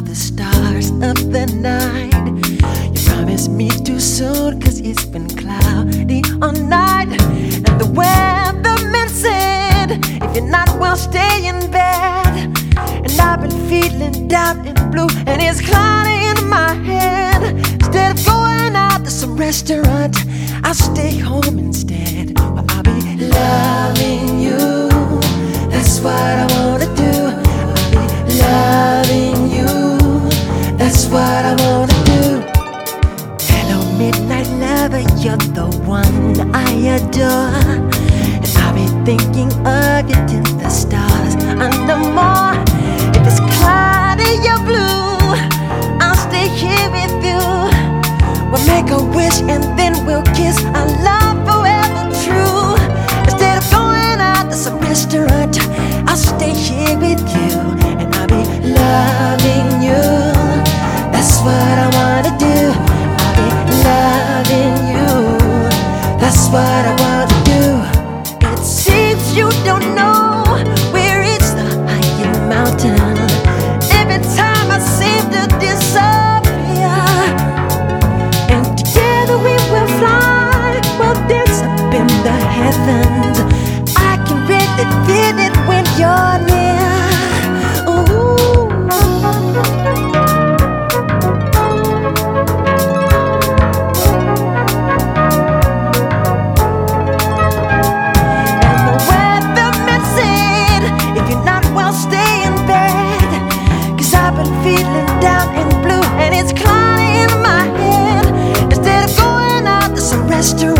the stars of the night. You promised me too soon, cause it's been cloudy all night. And the weatherman said, if you're not well, stay in bed. And I've been feeling down and blue, and it's cloudy in my head. Instead of going out to some restaurant, I'll stay home instead. Well, I'll be loving you, that's what I wanna do. I'll be loving you, that's what I wanna do. Hello, midnight lover, you're the one I adore. And I'll be thinking of you till the stars under more. If it's cloudy or blue, I'll stay here with you. We'll make a wish and then we'll kiss, our love forever true. Instead of going out to some restaurant, I'll stay here with you. And I'll be loving you, that's what I wanna do. I'll be loving you, that's what I wanna do. It seems you don't know where it's the highest mountain. Every time I seem to disappear, and together we will fly, we'll dance up in the heavens. I can really feel it when you're near. Ooh. And the weatherman said, if you're not well, stay in bed. Cause I've been feeling down and blue, and it's cloudy in my head. Instead of going out to some restaurant,